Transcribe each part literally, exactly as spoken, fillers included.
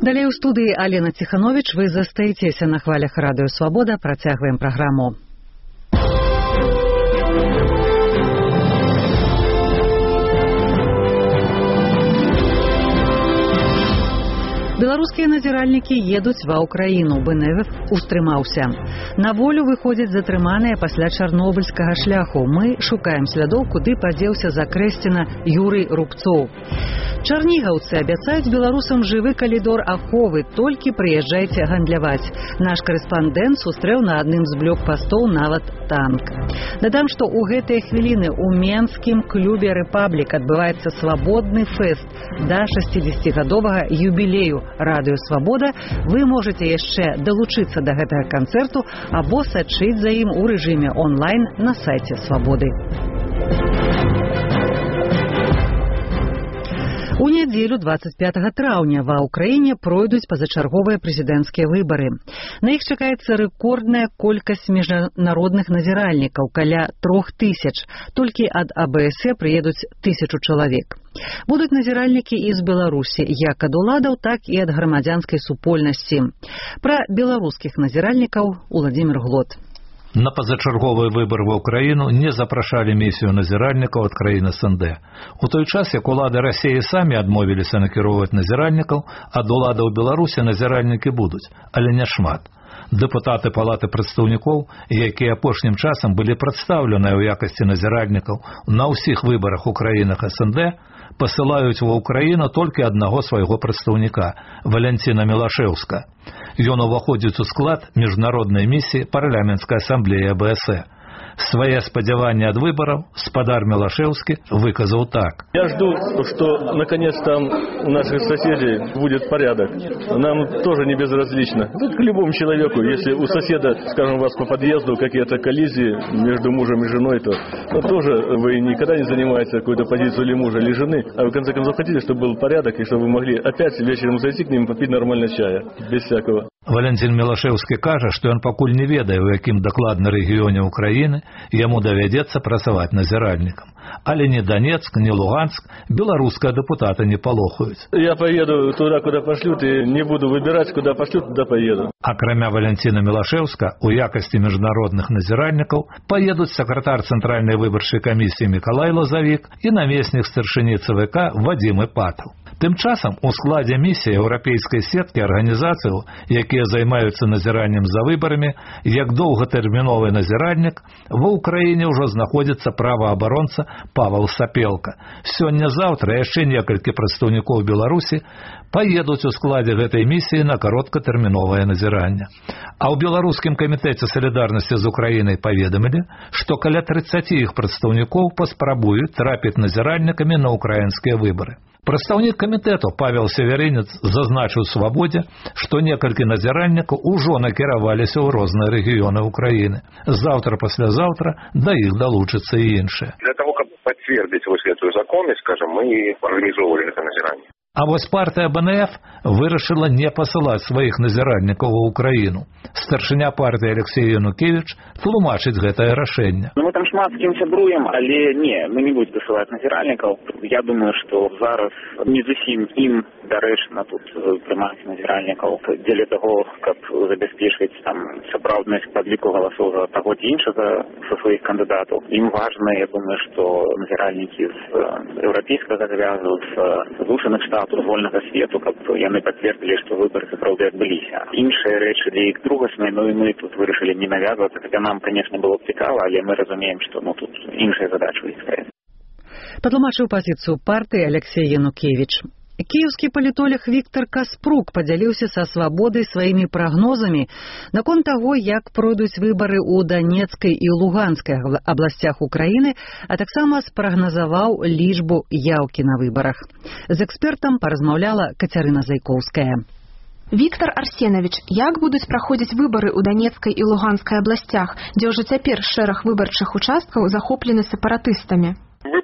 Далей у студыі Алена Ціхановіч. Вы застаецеся на хвалях Радыё Свабода. Працягваем праграму. Беларускія назіральнікі едуць ва ўкраіну. Бэнэвэф устрымаўся. На волю выходзяць затрыманыя пасля чарнобыльскага шляху. Мы шукаем слядоў, куды падзеўся за Крэсціна Юрый Рубцоў. Чарнігаўцы абяцаюць беларусам жывы калідор аховы. Толькі прыязджайце гандляваць. Наш карэспандэнт сустрэў на адным з блокпастоў нават танк. Дадам, што ў гэтыя хвіліны ў менскім клубе «Рэпаблік» адбываецца свабодны фэст да шасцідзесяцігадовага юбілею Радыё Свабода. Вы можаце яшчэ далучыцца да гэтага канцэрту або сачыць за ім у рэжыме онлайн на сайце Свабоды. У нядзелю дваццаць пятага траўня ва ўкраіне пройдуць пазачарговыя прэзідэнцкія выбары. На іх чакаецца рэкордная колькасць міжнародных назіральнікаў, каля трох тысяч. Толькі ад а бэ эс э прыедуць тысячу чалавек. Будуць назіральнікі і з Беларусі, як ад уладаў, так і ад грамадзянскай супольнасці. Пра беларускіх назіральнікаў Уладзімір Глот. На пазачарговыя выбары ва ўкраіну не запрашалі місію назіральнікаў ад краін эс эн дэ. У той час, як улады Расіі самі адмовіліся накіроўваць назіральнікаў, ад уладаў Беларусі назіральнікі будуць, але не шмат. Дэпутаты палаты прадстаўнікоў, якія апошнім часам былі прадстаўленыя ў якасці назіральнікаў на ўсіх выбарах у краінах эс эн дэ, пасылаюць ва ўкраіну толькі аднаго свайго прадстаўніка, Валянціна Мілашэўска. Ён уваходзіць у склад міжнароднай місіі парламенцкай асамблеі а бэ эс э. Свае спадзяванні ад выбараў спадар Милошевский выказал так. Я жду, что наконец там у наших соседей будет порядок. Нам тоже не безразлично. Тут к любому человеку, если у соседа, скажем, у вас по подъезду какие-то коллизии между мужем и женой, то ну, тоже вы никогда не занимаете какую-то позицию или мужа, или жены, а вы в конце концов хотите, чтобы был порядок и чтобы вы могли опять вечером зайти к ним попить нормально чая, без всякого. Валентин Милошевский кажа, што ён пакуль не ведае, у якім дакладна рэгіёне Украіны яму давядзецца працаваць назіральнікам. Але ні Донецк, ні Луганск беларускія дэпутаты не палохаюць. Я поеду туда, куда пошлют, и не буду выбирать, куда пошлют, туда поеду. Акрамя Валентина Милошевска, у якасці міжнародных назіральнікаў паедуць сакратар Цэнтральнай выбарчай камісіі Мікалай Лазавік і намеснік старшыні цэ вэ ка Вадзім Іпатаў. Тым часам у складзе місіі еўрапейскай сеткі арганізацыяў, якія займаюцца назіраннем за выбарамі, як доўгатэрміновы назіральнік, ва ўкраіне ўжо знаходзіцца праваабаронца Павел Сапелка. Сёння-заўтра яшчэ некалькі прадстаўнікоў Беларусі паедуць у складзе гэтай місіі на кароткатэрміновае назіранне. А ў беларускім камітэце салідарнасці з Украінай паведамілі, што каля трыццаці іх прадстаўнікоў паспрабуюць трапіць назіральнікамі на ўкраінскія выбары. Прадстаўнік камітэту Павел Северынец зазначыў Свабодзе, што некалькі назіральнікаў ужо накіраваліся ў розныя рэгіёны Украіны. Заўтра-паслязаўтра да іх далучацца і іншыя. Для того, каб пацвердзіць вось гэтую законнасць, скажем, мы арганізоўвалі гэта назіранне. А вось партыя бэ эн эф вырашыла не пасылаць сваіх назіральнікаў у Украіну. Старшыня партыі Алексей Янукевич тлумачыць гэтае рашэнне. Ну, мы там шмат з кім сябруем, але не, мы не будзем дасылаць назіральнікаў. Я думаю, што зараз не зусім ім дарэчна тут прымаць назіральнікаў дзеля таго, каб забяспечваць там сапраўднасць падліку галасоў за таго ці іншага са сваіх кандыдатаў. Ім важна, я думаю, што назіральнікі з еўрапейскага звязу, з Злучаных Штатаў, з вольнага свету, каб яны пацвердзілі, што выбары сапраўды адбыліся. Іншыя рэчы для іх другасныя, ну і мы тут вырашылі не навязвацца, хаця нам, канешне, было б цікава, але мы разумеем, што ну тут іншая задача выстаяць. Патлумачыў пазіцыю партыі Алексей Янукевич. Кіеўскі палітолог Віктор Каспрук падзяліўся са Свабодай сваімі прагнозамі наконт таго, як пройдуць выбары ў Донецкай і Луганскай абласцях Украіны, а таксама спрагназаваў лічбу яўкі на выбарах. З экспертам паразмаўляла Кацярына Зайкоўская. Віктор Арсенавіч, як будуць праходзіць выбары ў Донецкай і Луганскай абласцях, дзе ўжо цяпер шэраг выбарчых участкаў захоплены сепаратыстамі? Выборы в Украине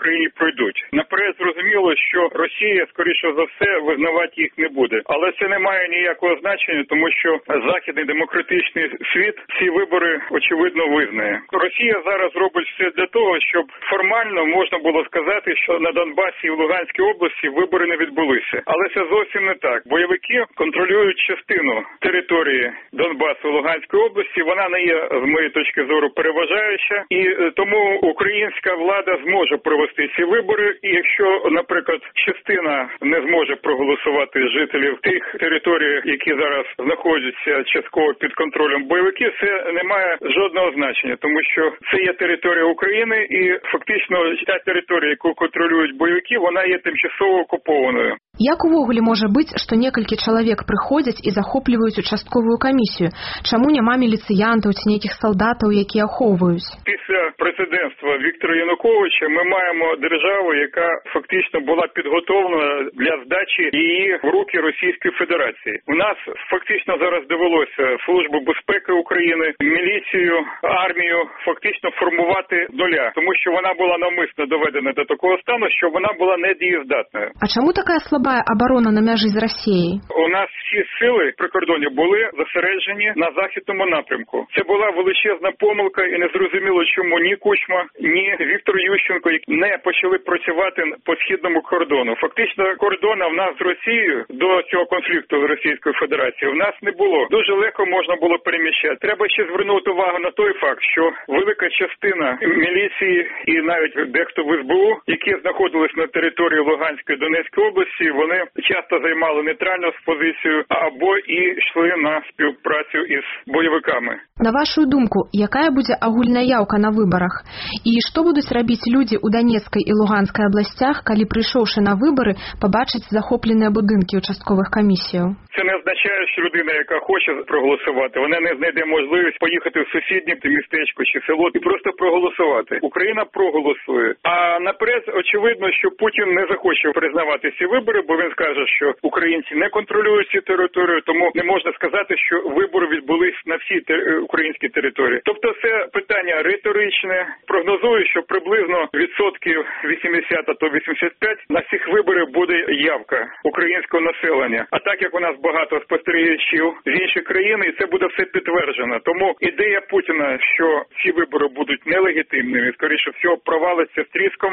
Україні пройдуть. Наперед зрозуміло, що Росія, скоріше за все, визнавати їх не буде. Але це не має ніякого значення, тому що західний демократичний світ ці вибори, очевидно, визнає. Росія зараз робить все для того, щоб формально можна було сказати, що на Донбасі і в Луганській області вибори не відбулися. Але це зовсім не так. Бойовики контролюють частину території Донбасу і Луганської області. Вона не є, з моєї точки зору, переважаюча. І тому українська влада зможе провести ці вибори. І якщо, наприклад, частина не зможе проголосувати жителів тих територій, які зараз знаходяться частково під контролем бойовиків, це не має жодного значення, тому що це є територія України і фактично та територія, яку контролюють бойовики, вона є тимчасово окупованою. Як увогуле можа быць, што некалькі чалавек прыходзяць і захопліваюць участковую камісію? Чаму няма міліцыянтаў ці нейкіх салдатаў, якія ахоўваюць? Після президентства Віктора Януковича ми маємо державу, яка фактично була підготовлена для здачі її в руки Російської Федерації. У нас фактично зараз довелося Службу безпеки України, міліцію, армію фактично формувати з нуля, тому що вона була навмисно доведена до такого стану, що вона була недієздатною. А чому така слаба оборона на межі з Росією? У нас всі сили при кордоні були зосереджені на західному напрямку. Це була величезна помилка і не зрозуміло, чому ні Кучма, ні Віктор Ющенко не почали працювати по східному кордону. Фактично кордону в нас з Росією до цього конфлікту з Російською Федерацією в нас не було. Дуже легко можна було переміщати. Треба ще звернути увагу на той факт, що велика частина міліції і навіть дехто в ес бе у, які знаходились на території Луганської, Донецької області, вони часто займали нейтральну позицію або і йшли на співпрацю із бойовиками. На вашу думку, якая будзе агульная яўка на выбарах? І што будуць рабіць людзі ў Донецкай і Луганскай абласцях, калі прыйшоўшы на выбары, пабачыць захопленыя будынкі участковых камісіяў? Це не означає, що людина, яка хоче проголосувати, вона не знайде можливість поїхати в сусіднє містечко чи село і просто проголосувати. Україна проголосує. А наперед, очевидно, що Путін не захоче признавати ці вибори, бо він скаже, що українці не контролюють ці території, тому не можна сказати, що вибори відбулись на всій тер... українській території. Тобто це питання риторичне. Прогнозую, що приблизно відсотків вісімдесят, а то вісімдесят п'ять на цих виборах буде явка українського населення. А так як у нас багато спостерігачів з інших країн, і це буде все підтверджено. Тому ідея Путіна, що ці вибори будуть нелегітимними, скоріше всього провалиться з тріском.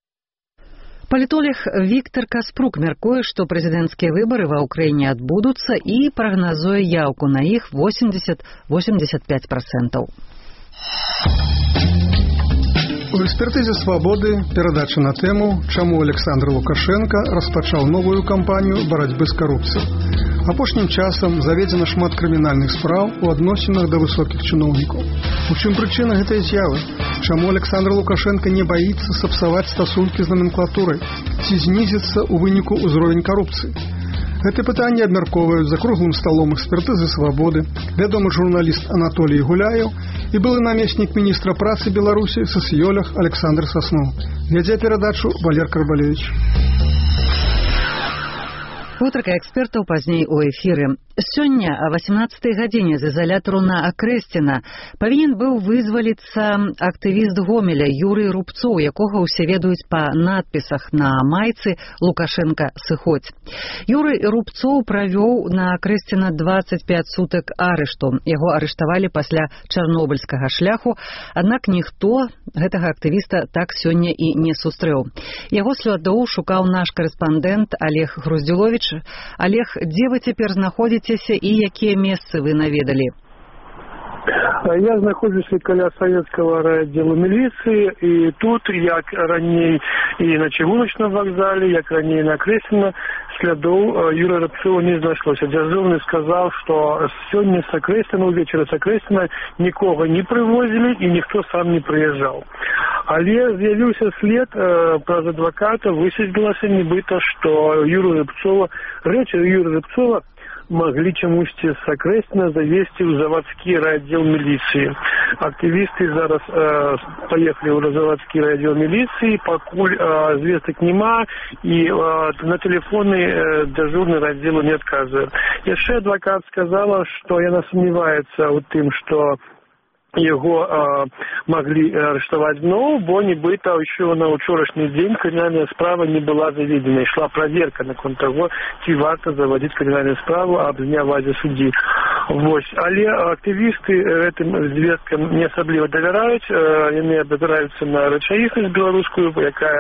Палітолог Віктор Каспрук мяркуе, што прэзідэнцкія выбары ва ўкраіне адбудуцца і прагназуе яўку на іх восемьдесят - восемьдесят пять процентов. У экспертызе «Свабоды» перадача на тэму, чаму Александр Лукашенко распачаў новую кампанію барацьбы з карупцыяй. Апошнім часам заведзена шмат крымінальных спраў у адносінах да высокіх чыноўнікаў. У чым прычына гэтай з'явы? Чаму Александр Лукашенко не баіцца сапсаваць стасункі з номенклатурай? Ці знізіцца ў выніку ўзровень карупцыі? Гэта пытанне абмяркоўваюць за круглым сталом экспертызы «Свабоды» вядомы журналіст Анатолій Гуляев і былы намеснік міністра працы Беларусі сацыёлог Александр Сасноў. Вядзе перадачу Валер Карбалевич. Гутарка экспертаў пазней у эфіры. Сёння о восемнадцатай гадзіне з ізалятару на Акрэсціна павінен быў вызваліцца актывіст Гомеля Юрый Рубцоў, якога ўсе ведаюць па надпісах на майцы «Лукашенко сыходзь». Юрый Рубцоў правёў на Акрэсціна двадцать пять сутак арышту. Яго арыштавалі пасля чарнобыльскага шляху, аднак ніхто гэтага актывіста так сёння і не сустрэў. Яго слядоў шукаў наш карэспандэнт Олег Груздзюловіч. Олег, дзе вы цяпер знаходзіцеся і якія месцы вы наведалі? Я знаходжуся каля савецкага райаддзелу міліцыі, і тут, як раней і на чыгуначным вакзале, як раней на Акрэсціна, слядоў Юрыя Рубцова не знайшлося. Дзяржаўны сказаў, што сёння з Акрэсціна, увечары з Акрэсціна нікога не прывозілі і ніхто сам не прыязджаў. Але з'явіўся след э, праз адваката, высветлілася нібыта, што Юрыя Рубцова, рэчы Юрыя Рубцова маглі чамусьці з Акрэсціна завесці ў завадскі райаддзел міліцыі. Актывісты зараз э, паехалі ў завадскі райаддзел міліцыі, пакуль э, звестак няма, і э, на тэлефоны э, дзяжурны райаддзелу не адказвае. Яшчэ адвакат сказала, што яна сумняваецца ў тым, што яго э, маглі арыштаваць зноў, бо нібыта ўсё на ўчорашні дзень крымінальная справа не была заведена. Ішла праверка наконт таго, ці варта заводзіць крымінальную справу аб знявазе суддзі. Вось. Але актывісты гэтым звесткам не асабліва давяраюць, яны абапіраюцца на рэчаіснасць беларускую, якая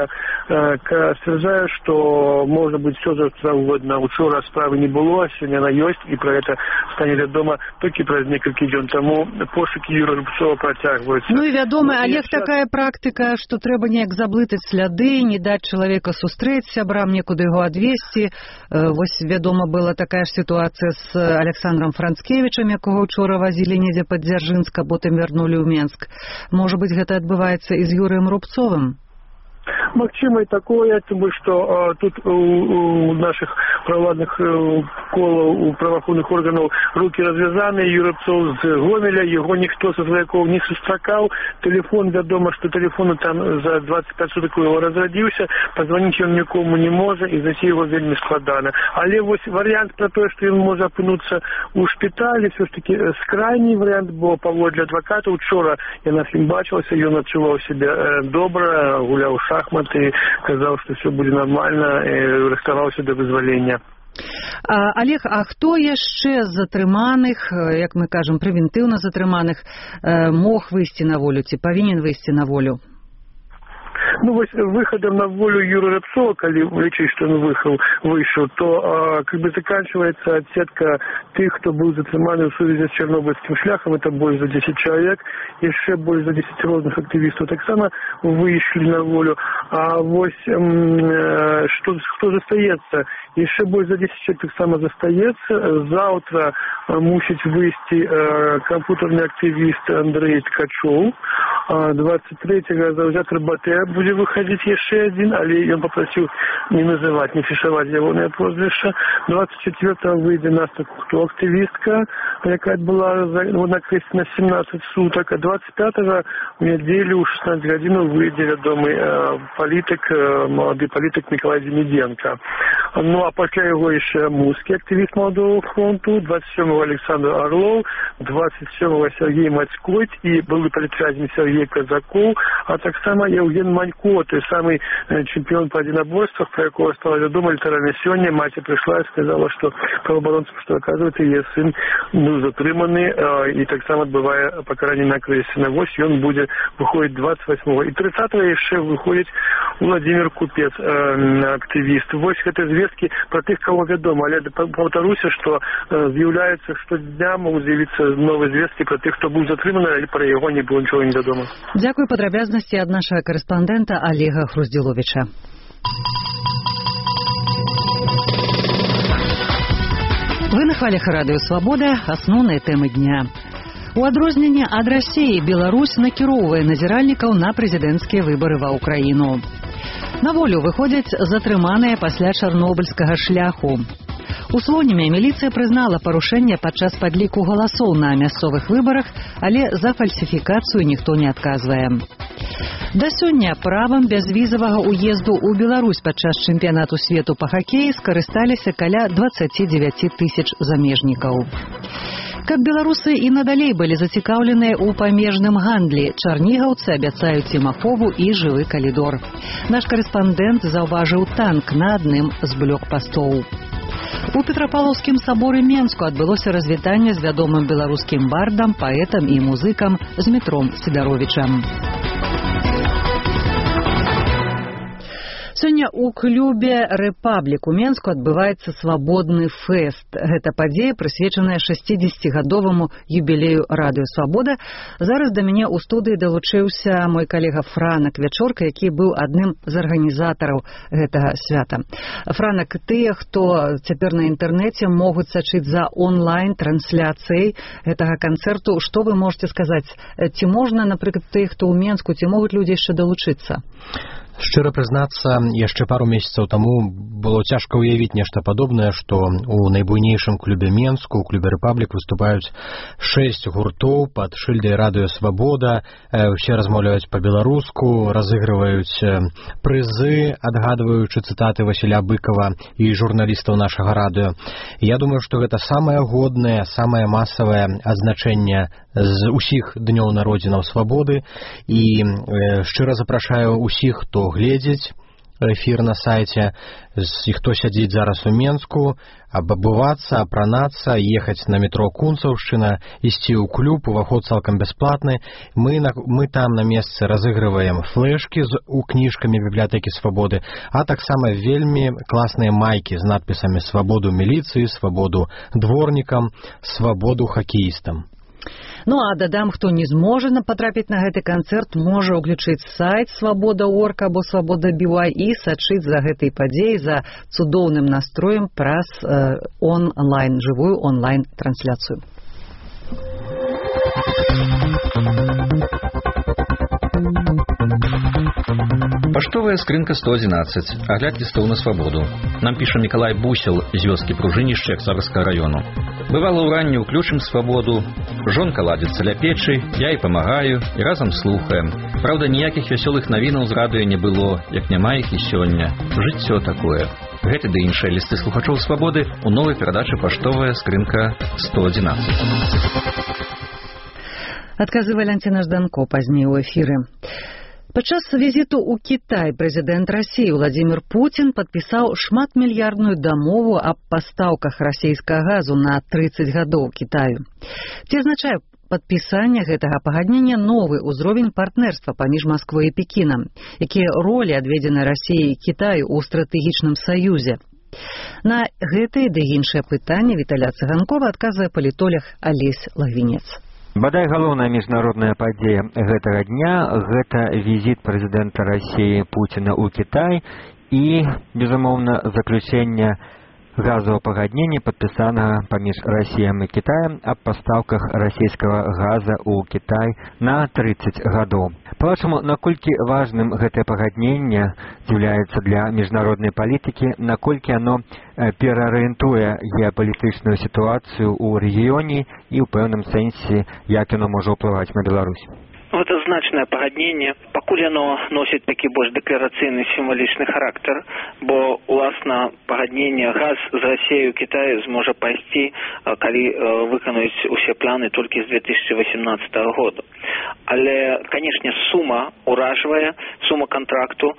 э, сцвярджае, што можа быць все заўгодна. Учора справы не было, сёння яна ёсць, і пра гэта стане вядома толькі праз некалькі дзён. Таму пошукі Юры Рубцова працягваюцца. Ну і вядома, Олег, такая практыка, што трэба неяк заблытаць сляды, не даць чалавека сустрэць сябрам, некуды яго адвесці. Вось, вядома, была такая ж сітуацыя з Александром Францкевічам, якога ўчора вазілі недзе пад Дзяржынска, потым вярнулі ў Менск. Можа быць, гэта адбываецца і з Юрыем Рубцовым? Магчыма і такое, тому што а, тут у, у наших праволадных колаў, у праваахоўных органаў рукі развязаны. Юрый Рубцов з Гомеля, яго ніхто са сваякоў не сустракаў. Тэлефон, вядома, што тэлефону там за двадцать пять сутак яго разрадзіўся, пазваніць ён нікому не можа, і знайсці яго вельмі складана. Але вось варыянт пра тое, што ён можа апынуцца ў шпіталі, все ж таки скрайні варыянт, бо паводле адваката учора яна з ім бачылася, ён адчуваў сябе добра, гуляў шахмат и казаў, што все будзе нармальна, і рыхтаваўся да вызвалення. А, Олег, а хто яшчэ з затрыманых, як мы кажам, прэвентыўна затрыманых, мог выйсці на волю, ці павінен выйсці на волю? Ну, вось выходом на волю Юры Рубцова, калі лічыць, што он выехал, вышел, то а, как бы заканчивается отсетка тех, кто был затрыманы в связи с Чернобыльским шляхом, это больше за десять человек, еще больше за десять розных активистов так само вышли на волю. А вось э, что, кто застаецца? Еще больше за десять человек так само застаецца. Завтра э, мусіць выйсці э, компьютерный активист Андрей Ткачев. двадцать третьего заўзятар БТ будзе выходить еще один, але ён попросил не называть, не фишевать ягонае прозвище. двадцать четвёртого выйдзе Настя Кухто, активистка, якая была накрэслена семнадцать суток, а двадцать пятого в неделю у шестнадцать гадзінаў выйдзе вядомы э, политик, э, молодой политик Николай Демиденко. Ну а пасля яго яшчэ мускі активист Молодого фронту, двадцать седьмого Александр Орлов, двадцать седьмого Сергей Мацькойт и былы палітвязень Сергей Казаков, а так само Евген Манько, той самый э, чемпион по единоборствах, про якого стало вядома літаральна сёння. Маці пришла и сказала, что правоабаронцам, что оказывается, ее сын был затрыманы э, и так само отбывая покарание на Кресина. Вось он будет выходить двадцать восьмого. И тридцатого еще выходит Владимир Купец, э, активист. Вось это звестки про тех, кого вядома. Але повторюся, что э, з'является, что дня могут з'явиться новые звестки про тех, кто был затрыманы, или про его не было ничего не вядома. Дякую, падрабязнасці ад нашага корэспандэнта Олега Хруздзіловіча. Вы на хвалях радыё «Свабода», асноўныя тэмы дня. У адрозненне ад Расіі, Беларусь накіроўвае назіральнікаў на прэзідэнцкія выбары ва ўкраіну. На волю выходзяць затрыманыя пасля чарнобыльскага шляху. У Слоніме міліцыя прызнала парушэнне падчас падліку галасоў на мясцовых выбарах, але за фальсіфікацыю ніхто не адказвае. Да сёння правам бязвізавага ўезду ў Беларусь падчас чэмпіянату свету па хакеі скарысталіся каля двадцать девять тысяч замежнікаў. Каб беларусы і надалей былі зацікаўленыя ў памежным гандлі, чарнігаўцы абяцаюць ім ахову і жывы калідор. Наш корэспандэнт заўважыў танк на адным з блокпастоў. У Петрапавлаўскім саборы Менску адбылося развітанне з вядомым беларускім бардам, паэтам і музыкам Змітром Сідаровічам. Сёння ў клубе «Рэпаблік» у Менску адбываецца свабодны фэст. Гэта падзея, прысвечаная шасцідзесяцігадоваму юбілею радыё «Свабода». Зараз да мяне ў студыі далучыўся мой калега Франак Вячорка, які быў адным з арганізатараў гэтага свята. Франак, тыя, хто цяпер на інтэрнэце, могуць сачыць за онлайн-трансляцыяй гэтага канцэрту. Што вы можете сказаць? Ці можна, напрыклад, тыя, хто ў Менску, ці могуць людзі яшчэ далучыцца? Шчыра прызнацца, яшчэ пару месяцаў таму было цяжка ўявіць нешта падобнае, што у найбуйнейшым клубе Менску, у клубе Рэпаблік выступаюць шэсць гуртоў пад шыльдай радыё Свабода, усе размаўляюць па-беларуску, разыгрываюць прызы, адгадваючы цытаты Васіля Быкова і журналістаў нашага радыё. Я думаю, што гэта самае годнае, самае масавае адзначэнне з усіх днёў народзінаў свабоды, і шчыра запрашаю усіх, хто гледзіць эфір на сайце, і хто сядзіць зараз у Менску, абабывацца, апранацца, ехаць на метро Кунцаўшчына, ісці ў клуб, уваход цалкам бясплатны. Мы, на, мы там на месцы разыгрываем флешкі з у кніжкамі бібліятэкі Свабоды, а таксама вельмі класныя майкі з надпісамі «Свабоду міліцыі», «Свабоду дворнікам», «Свабоду хакеістам». Ну а дадам, хто не зможа патрапіць на гэты канцэрт, можа ўключыць сайт свабода точка орг або свабода точка би вай і сачыць за гэтай падзеяй, за цудоўным настроем праз э, онлайн, жывую онлайн-трансляцыю. Паштовая скрынка сто одиннадцать. Агляд лістоў на свабоду. Нам піша Мікалай Бусел з вёскі Пружынішча Аксарскага району. Бывала ўранні ўключым свабоду, жонка ладзіцца ля печы, я і памагаю, і разам слухаем. Праўда, ніякіх вясёлых навінаў з радыё не было, як няма іх і сёння. Жыццё такое. Гэты ды іншыя лісты слухачоў свабоды у новай перадачы «Паштовая скрынка сто одиннадцать». Адказы Валянціна Жданко пазней у эфіры. Падчас візіту ў Кітай прэзідэнт Расіі Владзімір Пуцін падпісаў шматмільярдную дамову аб пастаўках расійскага газу на трыццаць гадоў Кітаю. Ці азначае падпісанне гэтага пагаднення новы ўзровень партнерства паміж Масквой і Пекінам, якія ролі адведзены Расіі і Кітаю ў стратэгічным саюзе. На гэтыя ды іншыя пытанні Віталя Цыганкова адказвае палітолог Алесь Лагвінец. Бадай галоўная міжнародная падзея гэтага дня – гэта візіт прэзідэнта Расіі Пуціна ў Кітай і, безумоўна, заключэнне газового пагаднення, падпісанага паміж Расіяй і Кітаем аб пастаўках расійскага газа ў Кітай на трыццаць гадоў. Па-вашаму, наколькі важным гэтае пагадненне з'яўляецца для міжнароднай палітыкі, наколькі оно пераарыентуе геапалітычную сітуацыю ў рэгіёне і ў пэўным сэнсе, як оно можа ўплываць на Беларусь? Гэта значнае пагадненне, пакуль яно носіць такі больш дэкларацыйны сімвалічны характар, бо уласна пагадненне газ з Расіяй у Кітаю зможа пайсці, калі выканаюць усе планы толькі з две тысячи восемнадцатого года. Але, канешне, сума уражвае, сума кантракту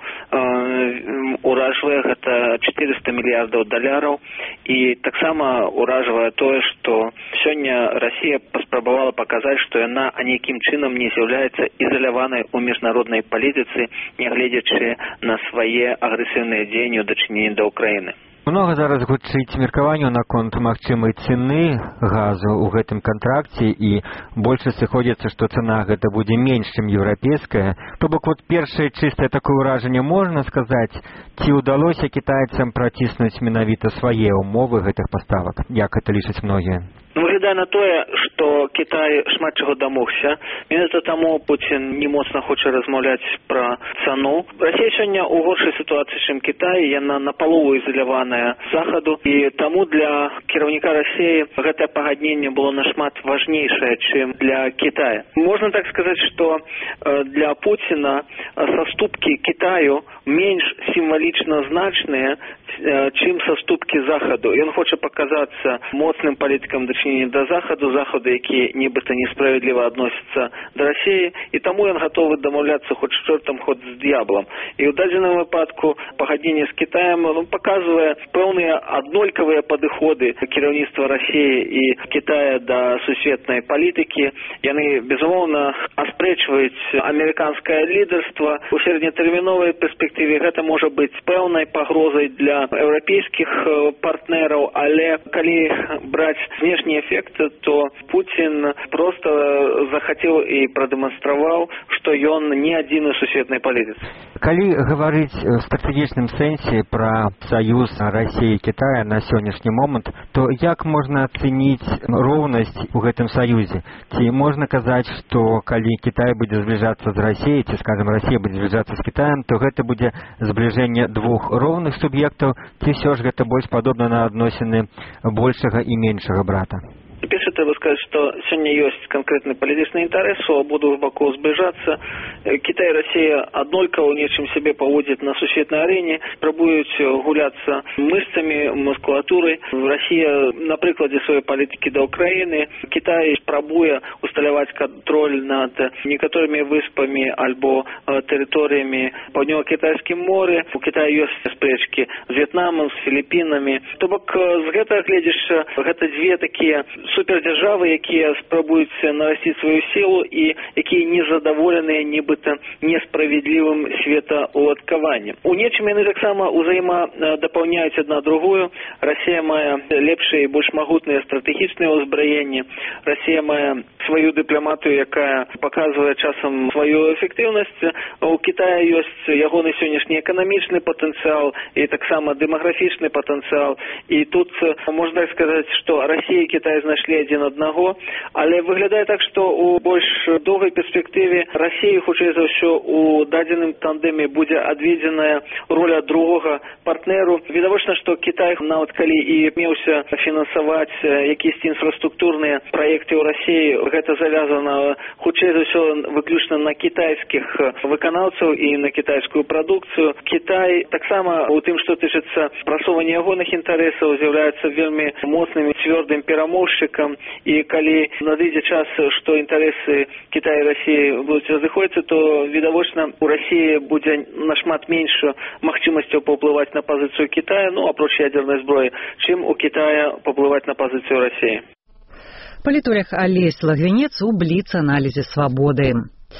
уражвае, гэта четыреста мільярдаў даляраў, і таксама уражвае тое, што сёння Расія паспрабавала паказаць, што яна анейкім чынам не з'яўляецца ізаляванай у міжнароднай палітыцы, нягледзячы на свае агрэсіўныя дзеянні ў дачыненні да Ўкраіны. Многа зараз гучыць меркаванняў наконт магчымай цены газу ў гэтым кантракце, і большасць сыходзіцца, што цана гэта будзе менш, чым еўрапейская. То бок, вот першае чыстае такое ўражанне можна сказаць, ці ўдалося кітайцам праціснуць менавіта свае ўмовы гэтых паставак, як гэта лічаць многія? Ну, выглядае на тое, што Кітай шмат чаго дамогся. Менавіта таму Пуцін не моцна хоча размаўляць пра цану. Расія сёння ў горшай сітуацыі, чым Кітай, яна напалову ізаляваная з захаду, і таму для кіраўніка Расіі гэтае пагадненне было нашмат важнейшае, чым для Кітая. Можна так сказаць, што для Пуціна саступкі Кітаю менш сімвалічна значныя, чым саступкі захаду. Ён хоча паказацца моцным палітыкам дачынення да захаду, захаду, які нібыта несправядліва адносіцца да Расіі, і таму ён гатовы дамаўляцца хоць з чортам, хоць з д'яблам. І ў дадзеным выпадку пагадненне з Кітаем ну, паказвае пэўныя аднолькавыя падыходы кіраўніцтва Расіі і Кітая да сусветнай палітыкі. Яны, безумоўна, аспрэчваюць амерыканскае лідарства. У сярэднетэрміновай перспектыве гэта можа быць пэўнай пагрозай для еўрапейскіх партнераў, але калі браць знешні эфект, то Пуцін проста захацеў і прадэманстраваў, што ён не адзін у сусветнай палітыцы. Калі гаварыць в стратэгічным сэнсе пра саюз России и Китая на сегодняшний момент, то як можно оценить ровность в этом союзе? Ці можно сказать, что коли Китай будет сближаться с Россией, ці, скажем, Россия будет сближаться с Китаем, то это будет сближение двух ровных субъектов, ці все же это больше подобно на относины большего и меньшего брата? Перше, треба сказати, що сьогодні є конкретний політичний інтерес у обох боків зближатися. Китай і Росія однолково нічим себе поводять на сусідній арені, пробують гулятися мишцями, мускулатурою. Росія на прикладі своєї політики до України, Китай пробує усталювати контроль над некоторими виспами або територіями Південно-Китайського моря. У Китаю є спречки з В'єтнамом, з Філіппінами. Тобто, з цього глядиш, це дві такі супердержави, які спробують нарастити свою силу і які не задоволені нібито несправедливим світоуладкуванням. У нечому вони так само взаємодоповняють одна другую. Росія має лепше і більш могутне стратегічне озброєння. Росія має свою дипломатію, яка показує часом свою ефективність. У Китаю є його на сьогоднішній економічний потенціал і так само демографічний потенціал. І тут можна так сказати, що Росія і Китай знайшли один одного, але виглядає так, що у більш довгій перспективі Росії, хоча за що у даденому тандемі буде відведена роль другого партнеру. Відовочно, що Китай, навіть коли і мівся фінансувати якісь інфраструктурні проекти у Росії, це зав'язано, хоча за що виключно на китайських виконавців і на китайську продукцію. Китай так само у тим, що тичиться просування його інтересів, з'являється вельми моцним і твердим перемовщиком. І коли надійде час, що інтереси Китаю і Росії будуть розходитися, то відовочно у Росії буде нашмат менше можливості попливати на позицію Китаю, ну а проч ядерної зброї, чим у Китаю попливати на позицію Росії. Політолог Олесь Лагвінець у бліц-аналізе «Свободы».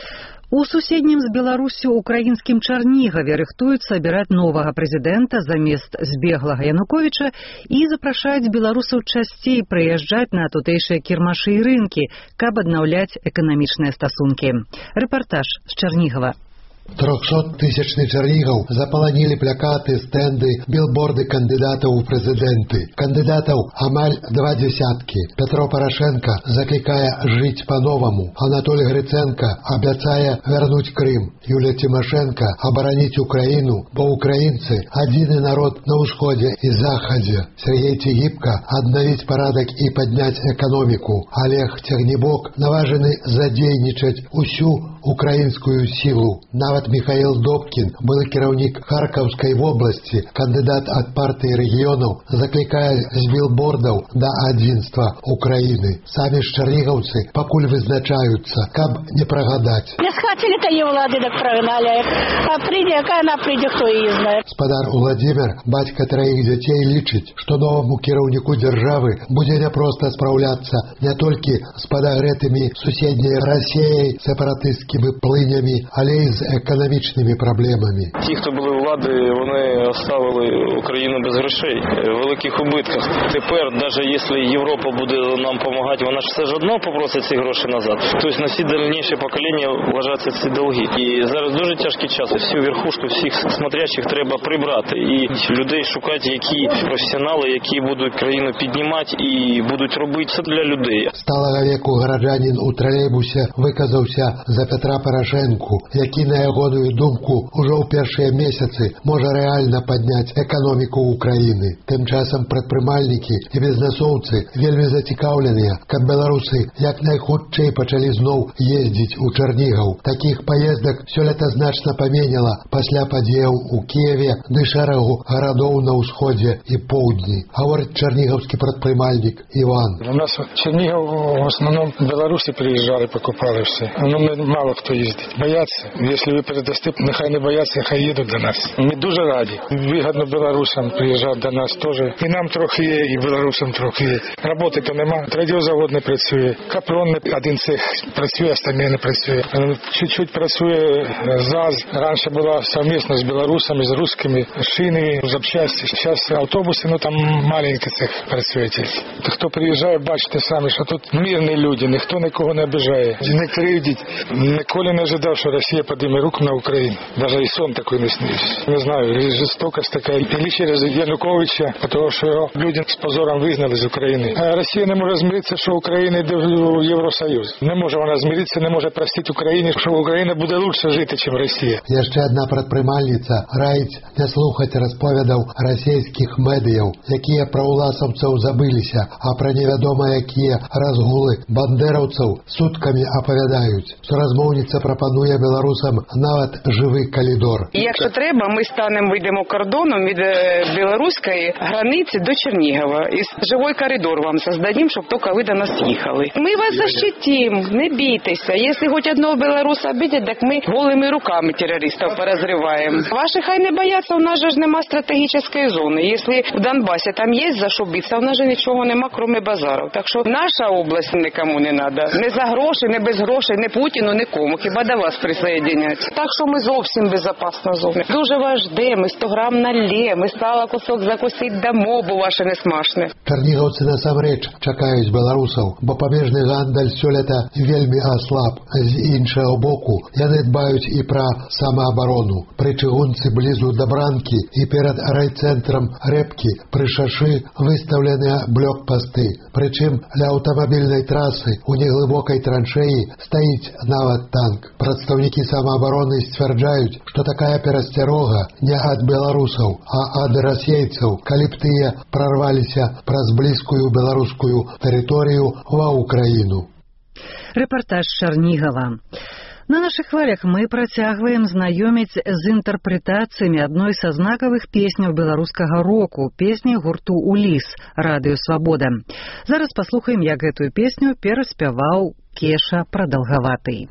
У суседнім з Беларусю украінскім Чарнігаве рыхтуюць абіраць новага прэзідэнта замест збеглага Януковіча і запрашаюць беларусаў часцей прыязджаць на тутэйшыя кірмашы і рынкі, каб аднаўляць эканамічныя стасункі. Рэпартаж з Чарнігава. трехсоттысячный Чернигов заполонили плакаты, стенды, билборды кандидатов в президенты. Кандидатов амаль два десятки. Петро Порошенко, закликая жить по-новому. Анатолий Гриценко, обещая вернуть Крым. Юлия Тимошенко, оборонить Украину. Бо украинцы – один народ на усходе и заходе. Сергей Тегибко, обновить порядок и поднять экономику. Олег Тягнебок, наважены задейничать усю украинскую силу. Нават Михаил Добкин, былый кіраўнік Харьковской области, кандидат от партии регионов, закликая с билбордов до единства Украины. Сами ж черниговцы покуль вызначаются, каб не прогадать. Не схватили то не влады, так прогнали. А прийде, яка она прийде, кто її знає. Спадар Владимир, батька троих детей, лічить, что новому кіраўніку державы будет не просто справляться не только с подогретыми соседней Россией сепаратистскими плинями, але й з економічними проблемами. Ті, хто були у влади, вони оставили Україну без грошей, в великих убитках. Тепер, навіть якщо Європа буде нам допомагати, вона ж все ж одно попросить ці гроші назад. Тобто на всі дальніші покоління вважаються ці долги. І зараз дуже тяжкі часи. Всю верхушку, всіх смотрящих треба прибрати. І людей шукати, які професіонали, які будуть країну піднімати і будуть робити все для людей. Сталого віку горожанин у тролейбусі виказався за Петра Порошенку, який, на його думку, уже у перші місяці може реально підняти економіку України. Тим часом предприймальники і бізнесовці вельми зацікавлені, каб білоруси якнайхутчей почали знов їздити у Чернігов. Таких поїздок сьогодні значно поменяло після подіїв у Києві, ди шерегу городов на усході і півдні. Говорить чернігівський предприймальник Іван. У нас в Чернігов в основному білоруси приїжджали, покупали все. Ну, ми мало хто їздить. Бояться. Якщо ви передасте, нехай не бояться, нехай їдуть до нас. Ми дуже раді. Вигідно білорусам приїжджати до нас теж. І нам трохи є, і білорусам трохи є. Роботи то нема. Радіозавод не працює. Капрон один цех працює, остальні не працює. Чуть-чуть працює ЗАЗ. Раніше була совмісно з білорусами, з русскими. Шини, запчасті. Зараз автобуси, ну там маленький цех працює тільки. Хто приїжджає, бачите самі, що тут мирні люди, ніхто нікого не обіжає. Не кривдить, Ніколи не ожидав, що Росія підійме руку на Україну. Навіть і сон такий не снився. Не знаю, жорстокость така. І через Януковича, тому що його люди з позором вигнали з України. А Росія не може змиритися, що Україна йде в Євросоюз. Не може вона змиритися, не може простити Україні, що Україна буде краще жити, ніж Росія. Яще одна прадпрымальніца раіць не слухаць расповедаў расійскіх медыяў, якія пра уласаўцаў забыліся, а пра невядома якія разгулы бандераўцаў суткамі апавядаюць. Суразмоўніца прапануе беларусам нават жывы калідор. Якщо треба, ми станемо, вийдемо кордоном від білоруської границі до Чернігова. І живий коридор вам создадим, щоб тільки ви до нас їхали. Ми вас защитимо, не бійтеся. Якщо хоч одного білоруса обидять, так ми голими руками терористів порозриваємо. Ваші хай не бояться, у нас же ж нема стратегічної зони. Якщо в Донбасі там є за що битися, у нас же нічого нема, крім базару. Так що наша область нікому не треба. Не за гроші, не без грошей, не Путіну, нікому. Хіба до вас присоединять. Так що ми зовсім безпечна зона. Дуже вас ждемо, сто грам налє, ми стала кусок закусити до мобу ваше несмашне. Чарнігаўцы насамрэч чакаюць беларусаў, бо памежны гандаль сёлета вельмі аслаб. З іншага боку, яны дбаюць і пра самаабарону. Пры чыгунцы блізу да бранкі і перад райцэнтрам Рэпкі пры шашы выстаўленыя блокпасты. Прычым ля аўтамабільнай трасы у неглыбокай траншэі стаіць нават танк. Прадстаўнікі самаабароны сцвярджаюць, што такая перасцярога не ад беларусаў, а ад расейцаў, калі б тыя прарваліся праз блізкую беларускую тэрыторыю ва Украіну. Рэпартаж з Чарнігава. На наших хвалях мы працягваем знаёміць з інтэрпрэтацыямі адной са знакавых песняў беларускага року, песні гурту «Уліс» «Радыё Свабода». Зараз паслухаем, як гэтую песню пераспяваў Кеша Прадаўгаваты.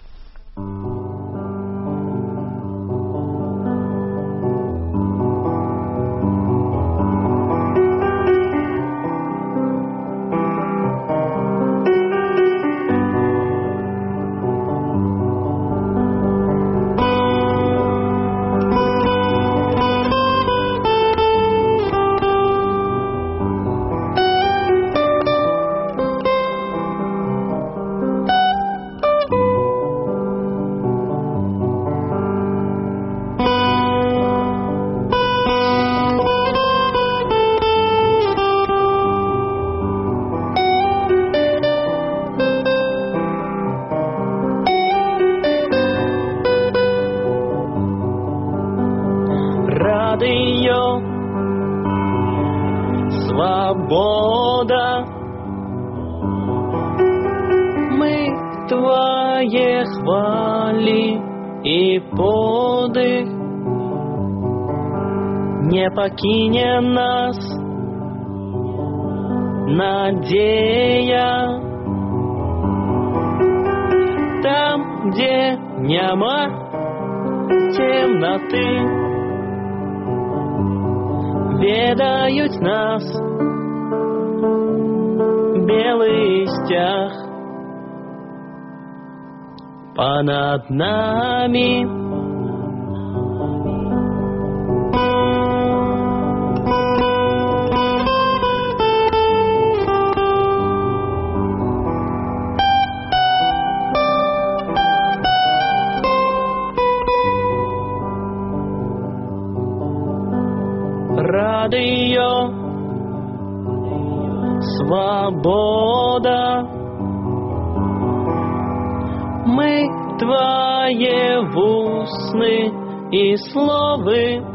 Радио Свобода, мы твои хвали и подых, не покине нас надея. Там, где нема темноты, ведают нас белый стяг понад нами. Радио Свобода, мы твои устны и словы.